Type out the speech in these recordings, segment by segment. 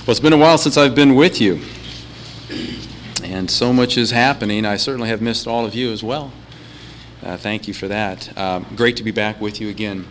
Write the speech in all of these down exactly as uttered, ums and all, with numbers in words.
Well, it's been a while since I've been with you, and so much is happening. I certainly have missed all of you as well. Uh, thank you for that. Uh, great to be back with you again.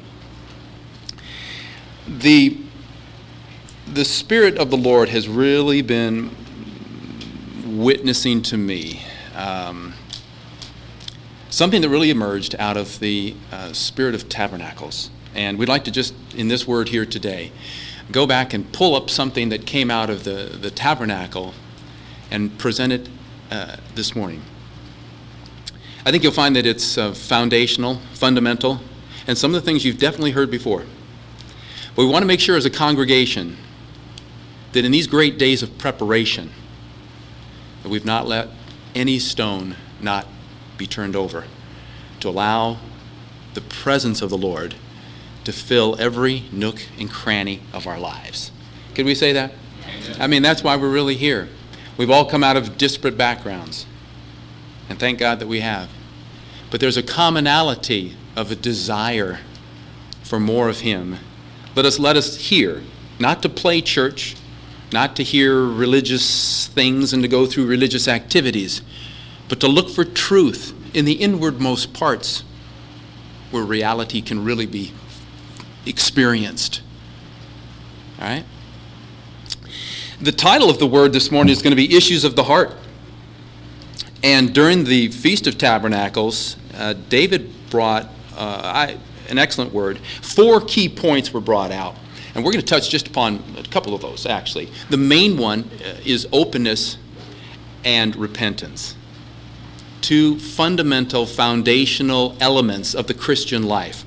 The, the Spirit of the Lord has really been witnessing to me um, something that really emerged out of the uh, Spirit of Tabernacles. And we'd like to just, in this word here today, go back and pull up something that came out of the, the tabernacle and present it uh, this morning. I think you'll find that it's uh, foundational, fundamental, and some of the things you've definitely heard before. But we want to make sure as a congregation that in these great days of preparation, that we've not let any stone not be turned over, to allow the presence of the Lord to fill every nook and cranny of our lives. Could we say that? Amen. I mean, that's why we're really here. We've all come out of disparate backgrounds, and thank God that we have. But there's a commonality of a desire for more of Him. Let us let us hear, not to play church, not to hear religious things and to go through religious activities, but to look for truth in the inwardmost parts where reality can really be experienced. All right? The title of the word this morning is going to be Issues of the Heart. And during the Feast of Tabernacles, uh, David brought uh, I, an excellent word. Four key points were brought out. And we're going to touch just upon a couple of those, actually. The main one uh, is openness and repentance. Two fundamental, foundational elements of the Christian life.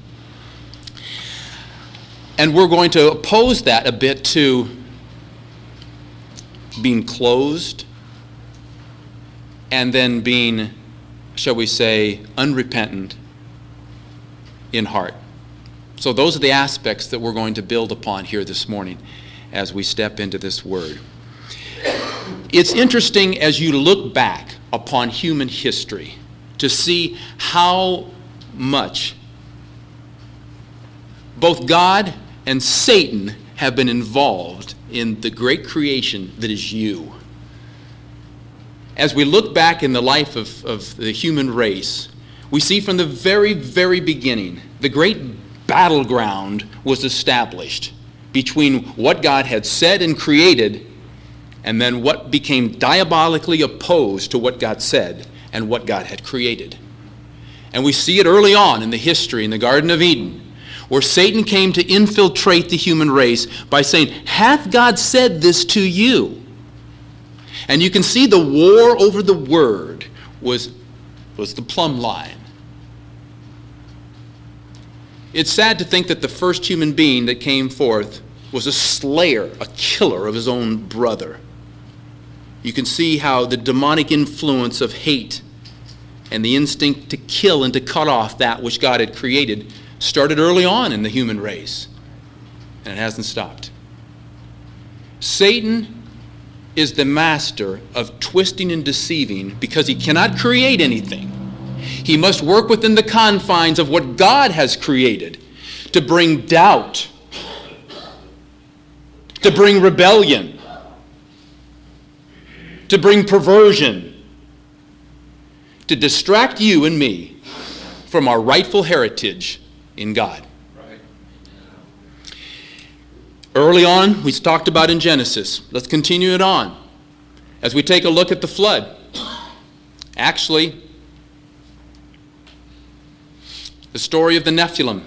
And we're going to oppose that a bit to being closed and then being, shall we say, unrepentant in heart. So those are the aspects that we're going to build upon here this morning as we step into this word. It's interesting as you look back upon human history to see how much both God and Satan have been involved in the great creation that is you. As we look back in the life of, of the human race, we see from the very, very beginning, the great battleground was established between what God had said and created and then what became diabolically opposed to what God said and what God had created. And we see it early on in the history in the Garden of Eden, where Satan came to infiltrate the human race by saying, "Hath God said this to you?" And you can see the war over the word was, was the plumb line. It's sad to think that the first human being that came forth was a slayer, a killer of his own brother. You can see how the demonic influence of hate and the instinct to kill and to cut off that which God had created started early on in the human race, and it hasn't stopped. Satan is the master of twisting and deceiving because he cannot create anything. He must work within the confines of what God has created to bring doubt, to bring rebellion, to bring perversion, to distract you and me from our rightful heritage in God. Right. Early on, we talked about in Genesis. Let's continue it on as we take a look at the flood. Actually, the story of the Nephilim.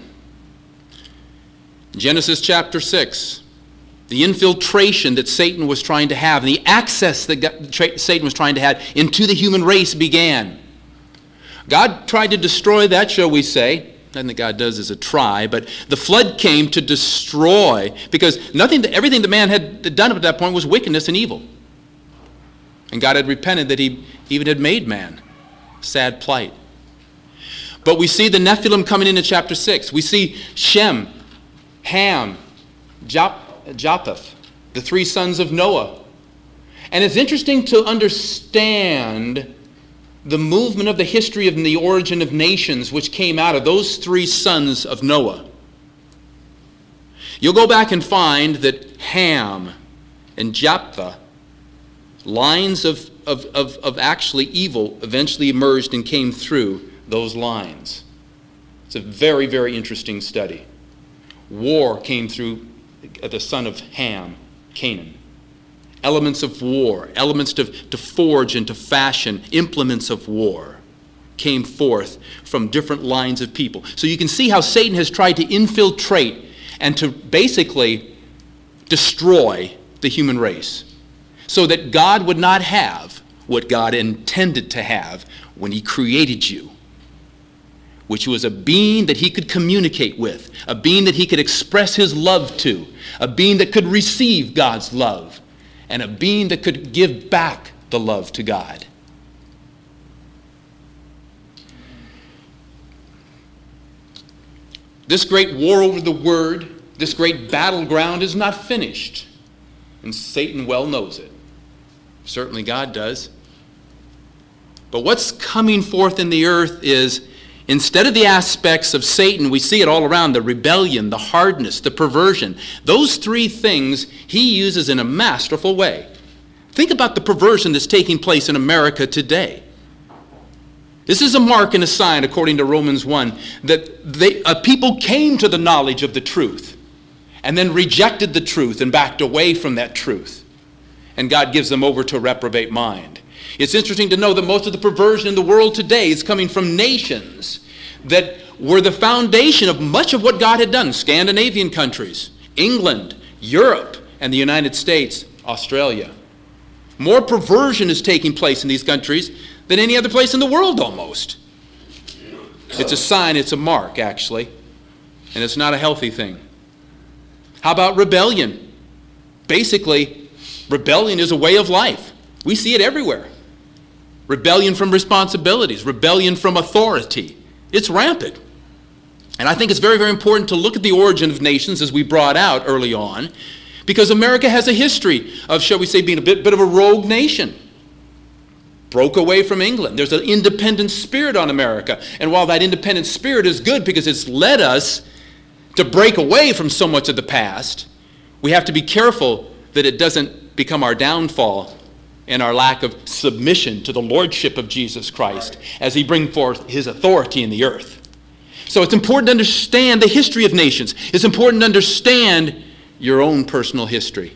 Genesis chapter six. The infiltration that Satan was trying to have, the access that God, Satan was trying to have into the human race began. God tried to destroy that, shall we say. Nothing that God does is a try, but the flood came to destroy, because nothing, everything the man had done up at that point was wickedness and evil. And God had repented that he even had made man. Sad plight. But we see the Nephilim coming into chapter six. We see Shem, Ham, Jap- Japheth, the three sons of Noah. And it's interesting to understand the movement of the history of the origin of nations which came out of those three sons of Noah. You'll go back and find that Ham and Jephthah, lines of, of, of, of actually evil eventually emerged and came through those lines. It's a very, very interesting study. War came through the son of Ham, Canaan. Elements of war, elements to, to forge and to fashion, implements of war came forth from different lines of people. So you can see how Satan has tried to infiltrate and to basically destroy the human race so that God would not have what God intended to have when he created you, which was a being that he could communicate with, a being that he could express his love to, a being that could receive God's love, and a being that could give back the love to God. This great war over the word, this great battleground is not finished. And Satan well knows it. Certainly God does. But what's coming forth in the earth is, instead of the aspects of Satan, we see it all around, the rebellion, the hardness, the perversion. Those three things he uses in a masterful way. Think about the perversion that's taking place in America today. This is a mark and a sign, according to Romans one, that they, a people came to the knowledge of the truth and then rejected the truth and backed away from that truth. And God gives them over to a reprobate mind. It's interesting to know that most of the perversion in the world today is coming from nations that were the foundation of much of what God had done. Scandinavian countries, England, Europe, and the United States, Australia. More perversion is taking place in these countries than any other place in the world almost. It's a sign, it's a mark, actually. And it's not a healthy thing. How about rebellion? Basically, rebellion is a way of life. We see it everywhere. Rebellion from responsibilities, rebellion from authority. It's rampant. And I think it's very, very important to look at the origin of nations, as we brought out early on, because America has a history of, shall we say, being a bit, bit of a rogue nation. Broke away from England. There's an independent spirit on America. And while that independent spirit is good because it's led us to break away from so much of the past, we have to be careful that it doesn't become our downfall and our lack of submission to the lordship of Jesus Christ as he brings forth his authority in the earth. So it's important to understand the history of nations. It's important to understand your own personal history.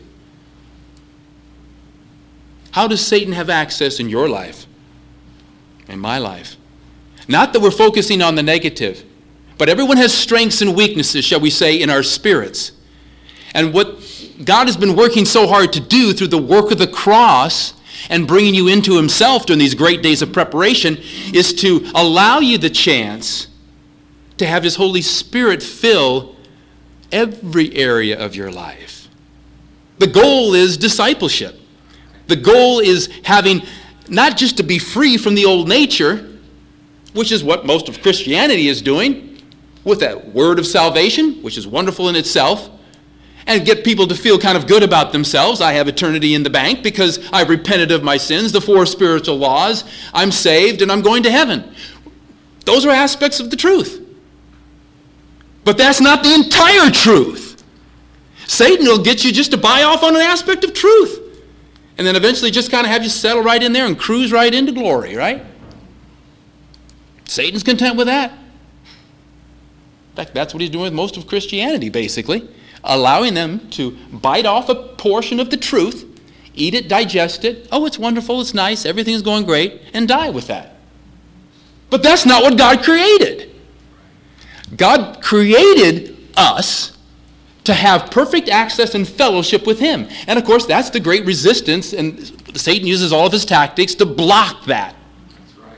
How does Satan have access in your life, in my life? Not that we're focusing on the negative, but everyone has strengths and weaknesses, shall we say, in our spirits. And what God has been working so hard to do through the work of the cross and bringing you into himself during these great days of preparation is to allow you the chance to have his Holy Spirit fill every area of your life. The goal is discipleship. The goal is having not just to be free from the old nature, which is what most of Christianity is doing, with that word of salvation, which is wonderful in itself, and get people to feel kind of good about themselves. I have eternity in the bank because I've repented of my sins, the four spiritual laws, I'm saved, and I'm going to heaven. Those are aspects of the truth. But that's not the entire truth. Satan will get you just to buy off on an aspect of truth. And then eventually just kind of have you settle right in there and cruise right into glory, right? Satan's content with that. In fact, that's what he's doing with most of Christianity, basically. Allowing them to bite off a portion of the truth, eat it, digest it. Oh, it's wonderful, it's nice, everything's going great, and die with that. But that's not what God created. God created us to have perfect access and fellowship with him. And of course, that's the great resistance, and Satan uses all of his tactics to block that. That's right.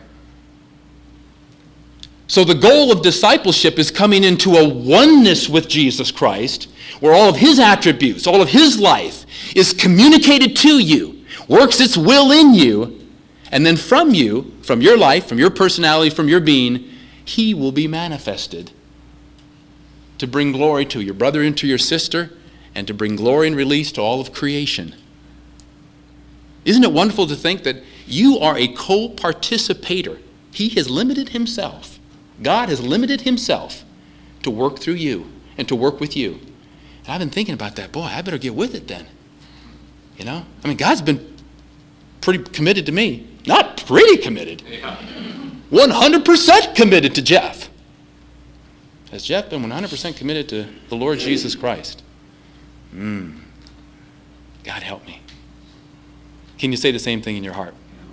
So the goal of discipleship is coming into a oneness with Jesus Christ, where all of his attributes, all of his life is communicated to you, works its will in you, and then from you, from your life, from your personality, from your being, he will be manifested to bring glory to your brother and to your sister, and to bring glory and release to all of creation. Isn't it wonderful to think that you are a co-participator? He has limited himself. God has limited himself to work through you and to work with you. And I've been thinking about that. Boy, I better get with it then. You know? I mean, God's been pretty committed to me. Not pretty committed. one hundred percent committed to Jeff. Has Jeff been one hundred percent committed to the Lord Jesus Christ? Mm. God help me. Can you say the same thing in your heart?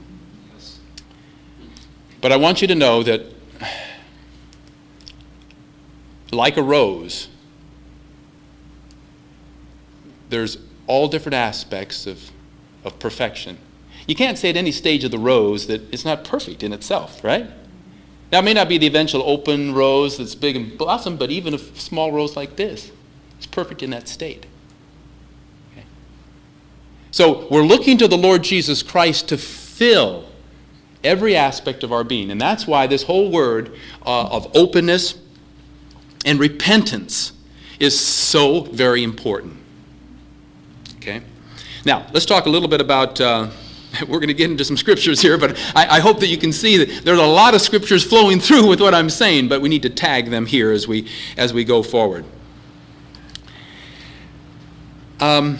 But I want you to know that, like a rose, there's all different aspects of, of perfection. You can't say at any stage of the rose that it's not perfect in itself, right? Now, it may not be the eventual open rose that's big and blossom, but even a small rose like this, it's perfect in that state. Okay? So we're looking to the Lord Jesus Christ to fill every aspect of our being. And that's why this whole word uh, of openness and repentance is so very important. Okay? Now, let's talk a little bit about, uh, we're going to get into some scriptures here, but I, I hope that you can see that there's a lot of scriptures flowing through with what I'm saying, but we need to tag them here as we, as we go forward. Um,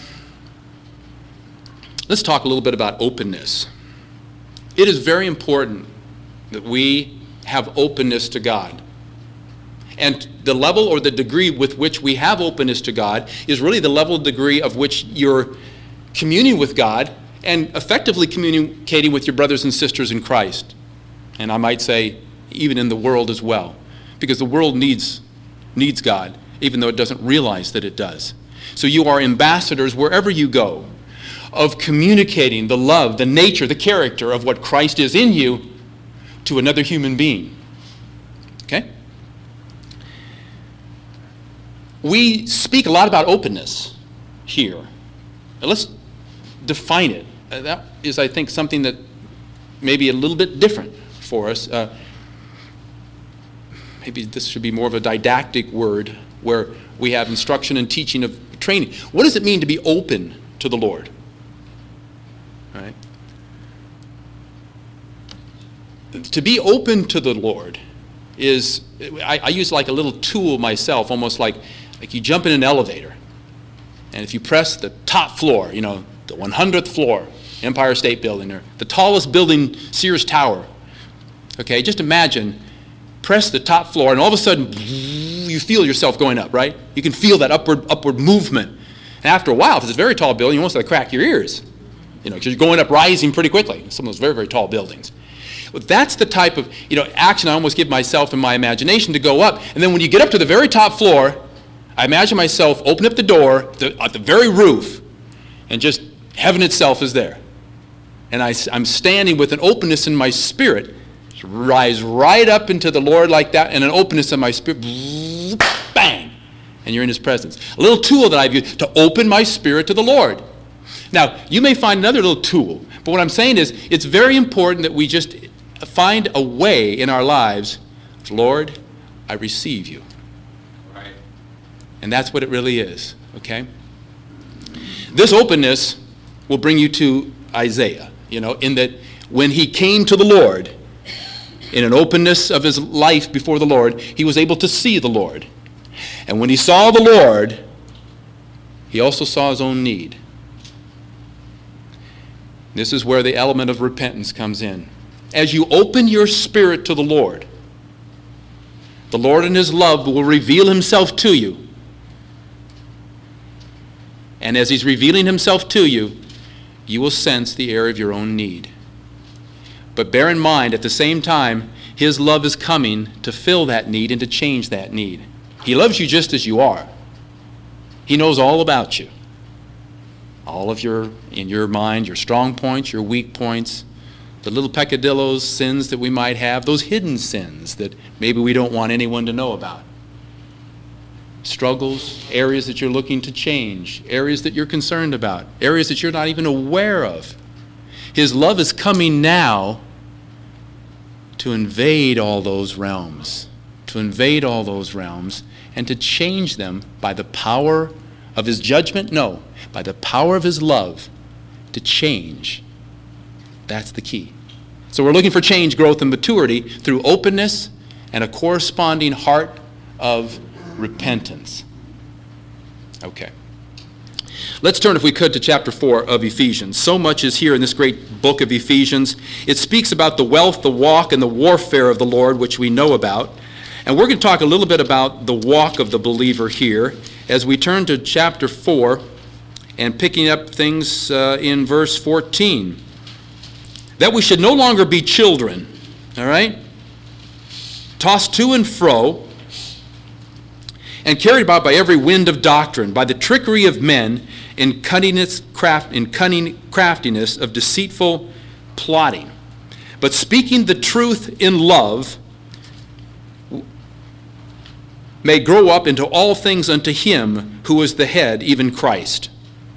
let's talk a little bit about openness. It is very important that we have openness to God. And the level or the degree with which we have openness to God is really the level degree of which you're communing with God and effectively communicating with your brothers and sisters in Christ. And I might say even in the world as well. Because the world needs, needs God, even though it doesn't realize that it does. So you are ambassadors wherever you go of communicating the love, the nature, the character of what Christ is in you to another human being. Okay? We speak a lot about openness here. Now let's define it. Uh, that is, I think, something that may be a little bit different for us. Uh, maybe this should be more of a didactic word where we have instruction and teaching of training. What does it mean to be open to the Lord? Right? To be open to the Lord is, I, I use like a little tool myself, almost like, like you jump in an elevator. And if you press the top floor, you know, the one hundredth floor, Empire State Building, or the tallest building, Sears Tower. Okay, just imagine, press the top floor, and all of a sudden, you feel yourself going up, right? You can feel that upward upward movement. And after a while, if it's a very tall building, you almost like crack your ears. You know, because you're going up, rising pretty quickly. Some of those very, very tall buildings. Well, that's the type of, you know, action I almost give myself in my imagination to go up. And then when you get up to the very top floor, I imagine myself open up the door the, at the very roof, and just heaven itself is there. And I, I'm standing with an openness in my spirit, rise right up into the Lord like that, and an openness in my spirit, bang, and you're in His presence. A little tool that I've used to open my spirit to the Lord. Now, you may find another little tool, but what I'm saying is it's very important that we just find a way in our lives, Lord, I receive you. Right. And that's what it really is, okay? This openness will bring you to Isaiah, you know, in that when he came to the Lord, in an openness of his life before the Lord, he was able to see the Lord. And when he saw the Lord, he also saw his own need. This is where the element of repentance comes in. As you open your spirit to the Lord, the Lord in His love will reveal Himself to you. And as He's revealing Himself to you, you will sense the air of your own need. But bear in mind, at the same time, His love is coming to fill that need and to change that need. He loves you just as you are. He knows all about you. All of your, in your mind, your strong points, your weak points, the little peccadillos, sins that we might have, those hidden sins that maybe we don't want anyone to know about. Struggles, areas that you're looking to change, areas that you're concerned about, areas that you're not even aware of. His love is coming now to invade all those realms, to invade all those realms, and to change them by the power of His judgment? No, by the power of His love to change. That's the key. So we're looking for change, growth, and maturity through openness and a corresponding heart of repentance. Okay. Let's turn, if we could, to chapter four of Ephesians. So much is here in this great book of Ephesians. It speaks about the wealth, the walk, and the warfare of the Lord, which we know about. And we're going to talk a little bit about the walk of the believer here as we turn to chapter four and picking up things uh, in verse fourteen. That we should no longer be children, all right, tossed to and fro, and carried about by every wind of doctrine, by the trickery of men, in cunningness, craft, in cunning craftiness of deceitful plotting. But speaking the truth in love, may grow up into all things unto him who is the head, even Christ.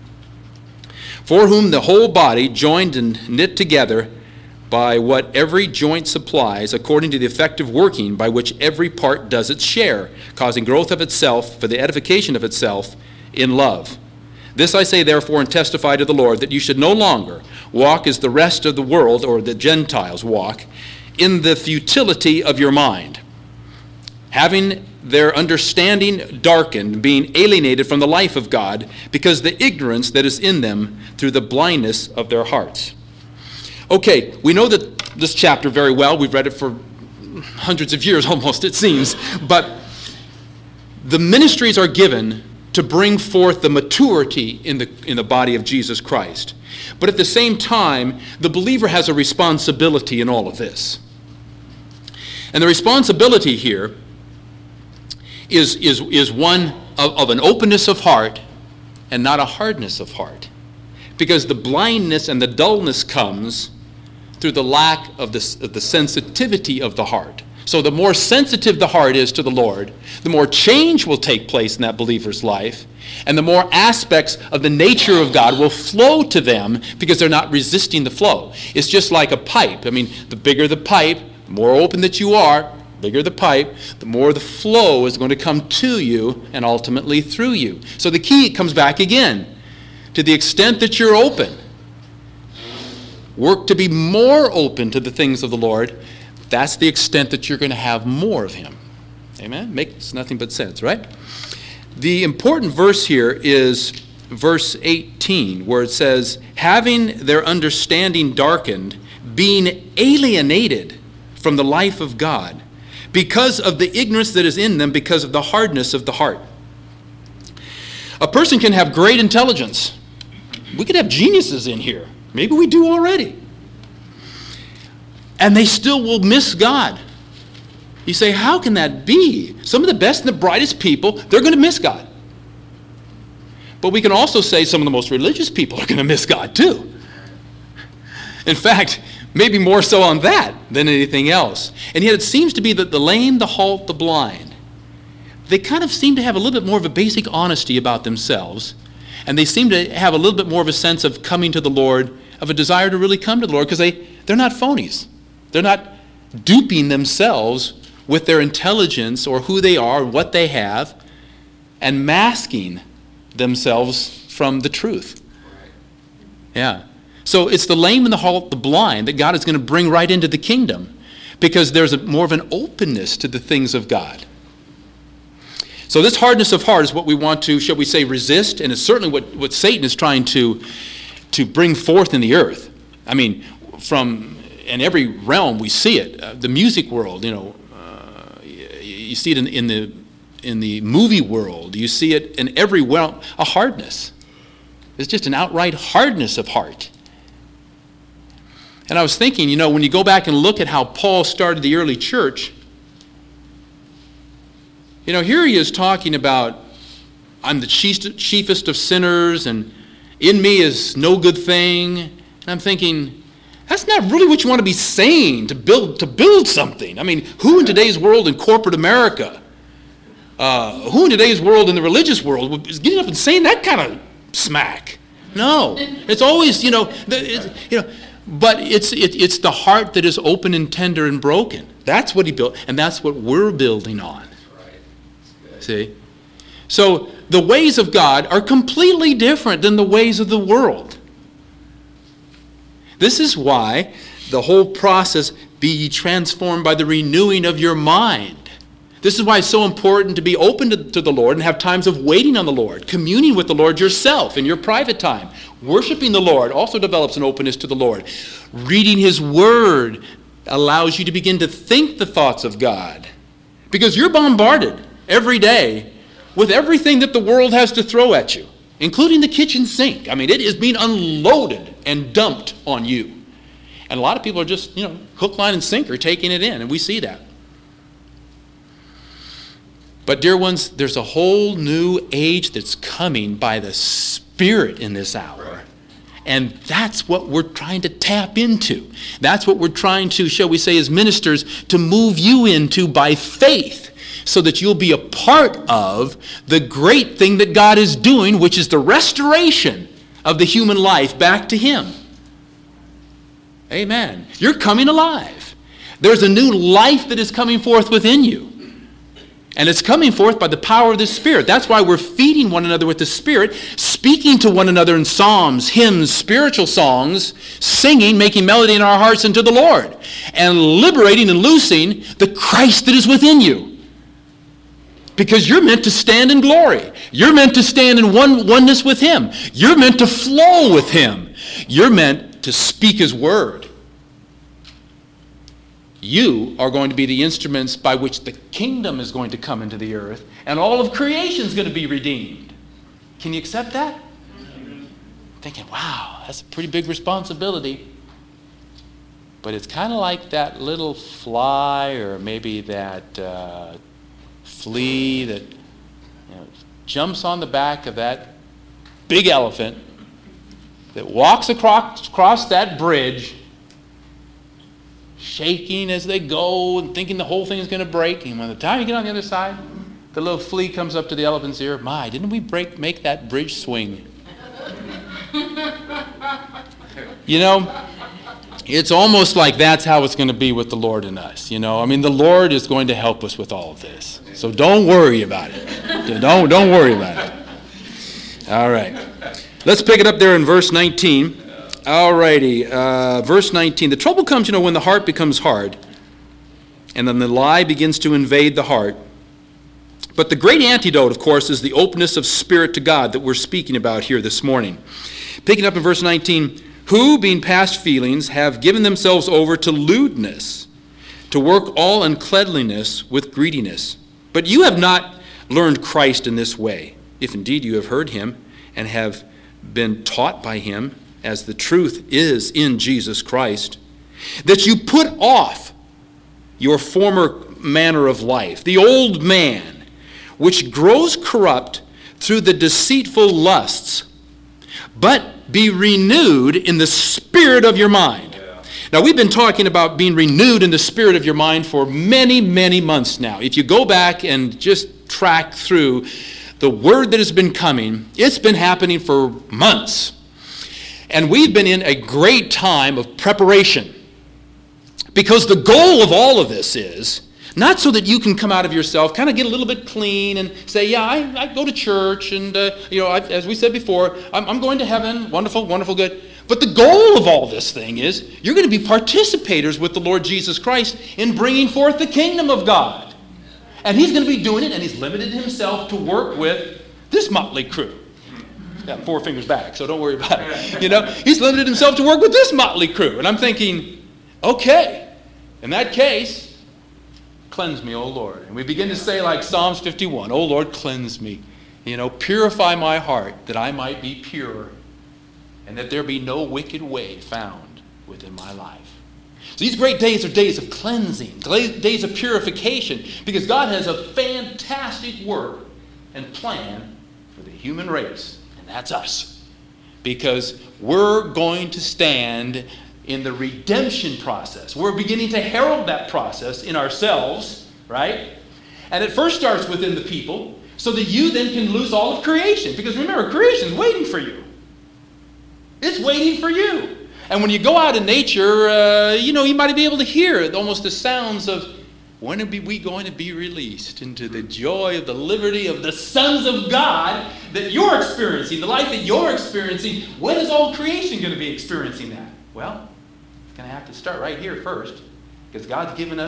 For whom the whole body, joined and knit together by what every joint supplies, according to the effective working by which every part does its share, causing growth of itself for the edification of itself in love. This I say therefore and testify to the Lord, that you should no longer walk as the rest of the world, or the Gentiles walk, in the futility of your mind, having their understanding darkened, being alienated from the life of God, because the ignorance that is in them through the blindness of their hearts. Okay, we know that this chapter very well. We've read it for hundreds of years almost, it seems. But the ministries are given to bring forth the maturity in the, in the body of Jesus Christ. But at the same time, the believer has a responsibility in all of this. And the responsibility here is, is, is one of, of an openness of heart and not a hardness of heart. Because the blindness and the dullness comes through the lack of the, of the sensitivity of the heart. So the more sensitive the heart is to the Lord, the more change will take place in that believer's life, and the more aspects of the nature of God will flow to them because they're not resisting the flow. It's just like a pipe. I mean, the bigger the pipe, the more open that you are, bigger the pipe, the more the flow is going to come to you and ultimately through you. So the key comes back again. To the extent that you're open, work to be more open to the things of the Lord. That's the extent that you're going to have more of him. Amen? Makes nothing but sense, right? The important verse here is verse eighteen, where it says, having their understanding darkened, being alienated from the life of God, because of the ignorance that is in them, because of the hardness of the heart. A person can have great intelligence. We could have geniuses in here. Maybe we do already. And they still will miss God. You say, how can that be? Some of the best and the brightest people, they're going to miss God. But we can also say some of the most religious people are going to miss God too. In fact, maybe more so on that than anything else. And yet it seems to be that the lame, the halt, the blind, they kind of seem to have a little bit more of a basic honesty about themselves. And they seem to have a little bit more of a sense of coming to the Lord, of a desire to really come to the Lord, because they, they're not phonies. They're not duping themselves with their intelligence or who they are, what they have, and masking themselves from the truth. Yeah. So it's the lame and the halt, the blind, that God is going to bring right into the kingdom, because there's a, more of an openness to the things of God. So this hardness of heart is what we want to, shall we say, resist, and it's certainly what, what Satan is trying to, to bring forth in the earth. I mean, from in every realm we see it. Uh, the music world, you know, uh, you, you see it in, in the in the movie world. You see it in every realm, a hardness. It's just an outright hardness of heart. And I was thinking, you know, when you go back and look at how Paul started the early church, you know, here he is talking about, I'm the chiefest of sinners, and in me is no good thing. And I'm thinking, that's not really what you want to be saying to build to build something. I mean, who in today's world in corporate America, uh, who in today's world in the religious world is getting up and saying that kind of smack? No, it's always, you know, it's, you know. But it's it, it's the heart that is open and tender and broken. That's what he built, and that's what we're building on. See? So the ways of God are completely different than the ways of the world. This is why the whole process, be ye transformed by the renewing of your mind. This is why it's so important to be open to, to the Lord and have times of waiting on the Lord, communing with the Lord yourself in your private time. Worshiping the Lord also develops an openness to the Lord. Reading His Word allows you to begin to think the thoughts of God, because you're bombarded every day with everything that the world has to throw at you, including the kitchen sink. I mean, it is being unloaded and dumped on you. And a lot of people are just, you know, hook, line, and sinker taking it in, and we see that. But dear ones, there's a whole new age that's coming by the Spirit in this hour. And that's what we're trying to tap into. That's what we're trying to, shall we say, as ministers, to move you into by faith, so that you'll be a part of the great thing that God is doing, which is the restoration of the human life back to Him. Amen. You're coming alive. There's a new life that is coming forth within you. And it's coming forth by the power of the Spirit. That's why we're feeding one another with the Spirit, speaking to one another in psalms, hymns, spiritual songs, singing, making melody in our hearts unto the Lord, and liberating and loosing the Christ that is within you. Because you're meant to stand in glory. You're meant to stand in one oneness with Him. You're meant to flow with Him. You're meant to speak His word. You are going to be the instruments by which the kingdom is going to come into the earth, and all of creation is going to be redeemed. Can you accept that? Mm-hmm. Thinking, wow, that's a pretty big responsibility. But it's kind of like that little fly, or maybe that uh, flea that, you know, jumps on the back of that big elephant, that walks across, across that bridge, shaking as they go and thinking the whole thing is going to break. And by the time you get on the other side, the little flea comes up to the elephant's ear. My, didn't we break make that bridge swing? You know, it's almost like that's how it's going to be with the Lord and us. You know, I mean, the Lord is going to help us with all of this. So don't worry about it. Don't, don't worry about it. All right. Let's pick it up there in verse nineteen. All righty, uh, verse nineteen. The trouble comes, you know, when the heart becomes hard, and then the lie begins to invade the heart. But the great antidote, of course, is the openness of spirit to God that we're speaking about here this morning. Picking up in verse nineteen, who, being past feelings, have given themselves over to lewdness, to work all uncleanliness with greediness. But you have not learned Christ in this way, if indeed you have heard Him and have been taught by Him, as the truth is in Jesus Christ, that you put off your former manner of life, the old man, which grows corrupt through the deceitful lusts, but be renewed in the spirit of your mind. Yeah. Now, we've been talking about being renewed in the spirit of your mind for many, many months now. If you go back and just track through the word that has been coming, it's been happening for months. And we've been in a great time of preparation, because the goal of all of this is not so that you can come out of yourself, kind of get a little bit clean and say, yeah, I, I go to church and, uh, you know, I, as we said before, I'm, I'm going to heaven, wonderful, wonderful, good. But the goal of all this thing is you're going to be participators with the Lord Jesus Christ in bringing forth the kingdom of God. And He's going to be doing it, and He's limited Himself to work with this motley crew. Got four fingers back, so don't worry about it. You know, He's limited Himself to work with this motley crew. And I'm thinking, okay, in that case, cleanse me, O Lord. And we begin to say like Psalms fifty-one, O Lord, cleanse me. You know, purify my heart that I might be pure, and that there be no wicked way found within my life. So these great days are days of cleansing, days of purification, because God has a fantastic work and plan for the human race. That's us. Because we're going to stand in the redemption process. We're beginning to herald that process in ourselves, right? And it first starts within the people, so that you then can lose all of creation. Because remember, creation is waiting for you. It's waiting for you. And when you go out in nature, uh, you know, you might be able to hear almost the sounds of, when are we going to be released into the joy of the liberty of the sons of God that you're experiencing, the life that you're experiencing? When is all creation going to be experiencing that? Well, it's going to have to start right here first, because God's given us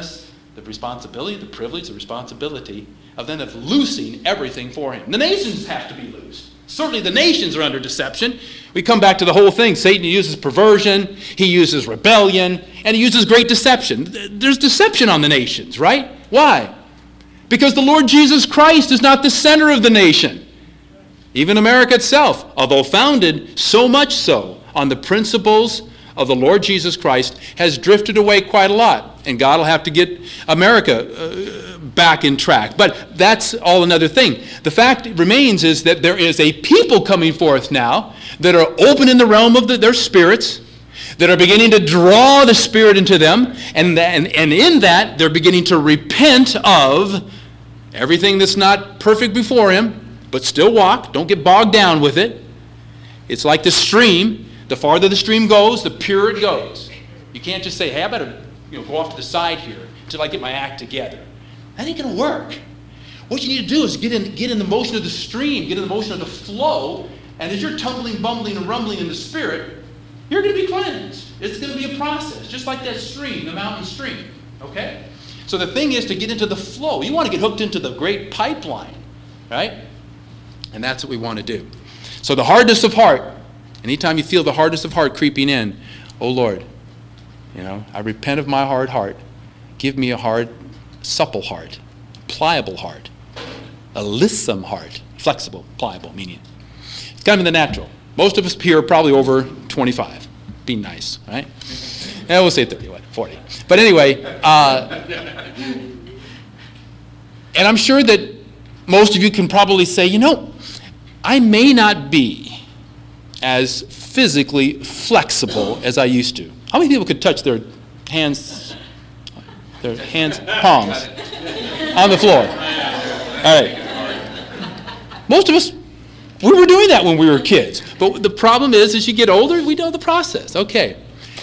the responsibility, the privilege, the responsibility of then of loosing everything for him. The nations have to be loosed. Certainly the nations are under deception. We come back to the whole thing. Satan uses perversion, he uses rebellion, and he uses great deception. There's deception on the nations, right? Why? Because the Lord Jesus Christ is not the center of the nation. Even America itself, although founded so much so on the principles of the Lord Jesus Christ, has drifted away quite a lot. And God will have to get America uh, back in track. But that's all another thing. The fact remains is that there is a people coming forth now that are open in the realm of the, their spirits, that are beginning to draw the Spirit into them, and, and, and in that they're beginning to repent of everything that's not perfect before him, but still walk. Don't get bogged down with it. It's like the stream. The farther the stream goes, the purer it goes. You can't just say, hey, I better you know, go off to the side here until I get my act together. That ain't going to work. What you need to do is get in, get in the motion of the stream, get in the motion of the flow, and as you're tumbling, bumbling, and rumbling in the Spirit, you're going to be cleansed. It's going to be a process, just like that stream, the mountain stream. Okay? So the thing is to get into the flow. You want to get hooked into the great pipeline, right? And that's what we want to do. So the hardness of heart, anytime you feel the hardness of heart creeping in, oh Lord, you know, I repent of my hard heart. Give me a hard, supple heart, pliable heart, a lissome heart, flexible, pliable, meaning it's kind of in the natural. Most of us here are probably over twenty-five. Be nice, right? Yeah, we'll say thirty, what, forty. But anyway, uh, and I'm sure that most of you can probably say, you know, I may not be as physically flexible as I used to. How many people could touch their hands, their hands, palms on the floor? All right. Most of us, we were doing that when we were kids. But the problem is, as you get older, we know the process. Okay.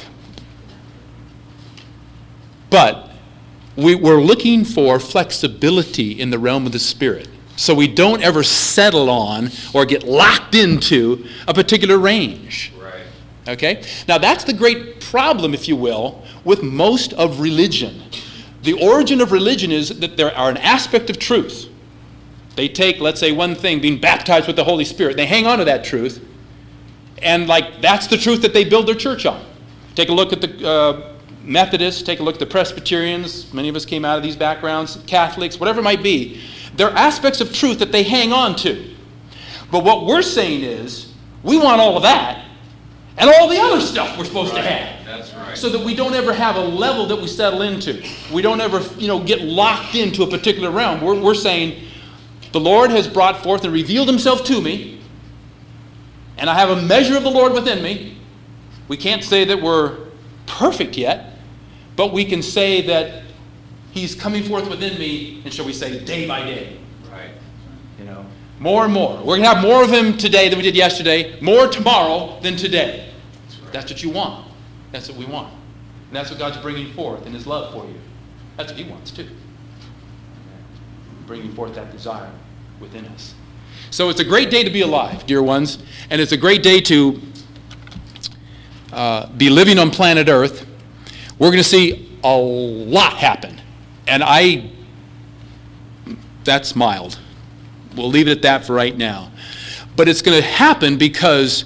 But we, we're looking for flexibility in the realm of the Spirit. So we don't ever settle on or get locked into a particular range. Right. Okay? Now that's the great problem, if you will, with most of religion. The origin of religion is that there are an aspect of truth. They take, let's say, one thing, being baptized with the Holy Spirit. They hang on to that truth. And like that's the truth that they build their church on. Take a look at the uh, Methodists, take a look at the Presbyterians. Many of us came out of these backgrounds. Catholics, whatever it might be. There are aspects of truth that they hang on to. But what we're saying is, we want all of that and all the other stuff we're supposed right. to have. That's right. So that we don't ever have a level that we settle into. We don't ever, you know, get locked into a particular realm. We're, we're saying, the Lord has brought forth and revealed himself to me, and I have a measure of the Lord within me. We can't say that we're perfect yet, but we can say that he's coming forth within me, and shall we say, day by day. Right. You know, more and more. We're going to have more of him today than we did yesterday, more tomorrow than today. That's, right. That's what you want. That's what we want. And that's what God's bringing forth in his love for you. That's what he wants too. Bringing forth that desire within us. So it's a great day to be alive, dear ones, and it's a great day to uh, be living on planet Earth. We're going to see a lot happen. And I, that's mild. We'll leave it at that for right now. But it's going to happen because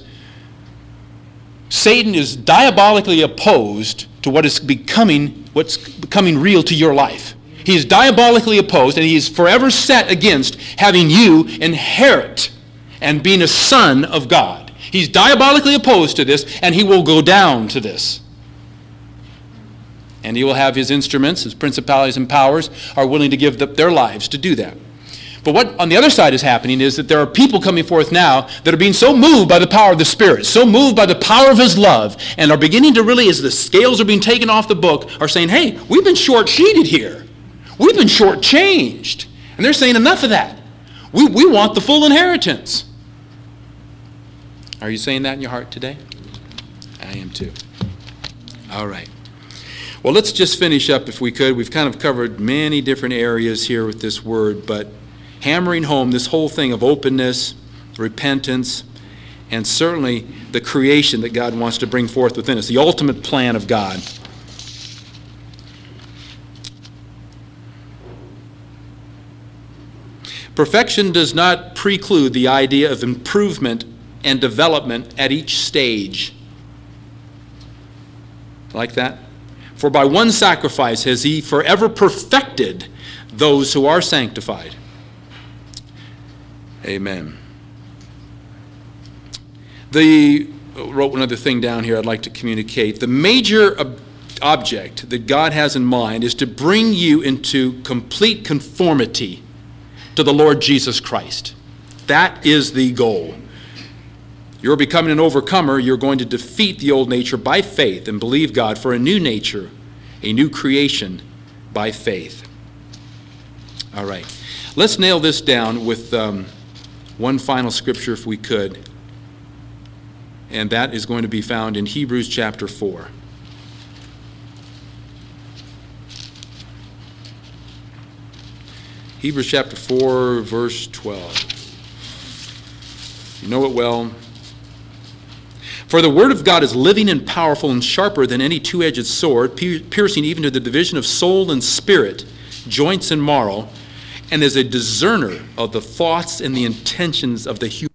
Satan is diabolically opposed to what is becoming, what's becoming real to your life. He is diabolically opposed, and he is forever set against having you inherit and being a son of God. He's diabolically opposed to this, and he will go down to this. And he will have his instruments, his principalities and powers, are willing to give the, their lives to do that. But what on the other side is happening is that there are people coming forth now that are being so moved by the power of the Spirit, so moved by the power of his love, and are beginning to really, as the scales are being taken off the book, are saying, hey, we've been short-sheeted here. We've been short-changed. And they're saying enough of that. We, we want the full inheritance. Are you saying that in your heart today? I am too. All right. Well, let's just finish up if we could. We've kind of covered many different areas here with this word, but hammering home this whole thing of openness, repentance, and certainly the creation that God wants to bring forth within us, the ultimate plan of God. Perfection does not preclude the idea of improvement and development at each stage. Like that? For by one sacrifice has he forever perfected those who are sanctified. Amen. The, I wrote one other thing down here I'd like to communicate. The major ob- object that God has in mind is to bring you into complete conformity to the Lord Jesus Christ. That is the goal. You're becoming an overcomer. You're going to defeat the old nature by faith and believe God for a new nature, a new creation by faith. All right. Let's nail this down with um, one final scripture if we could. And that is going to be found in Hebrews chapter four. Hebrews chapter four, verse twelve. You know it well. For the word of God is living and powerful and sharper than any two-edged sword, piercing even to the division of soul and spirit, joints and marrow, and is a discerner of the thoughts and the intentions of the human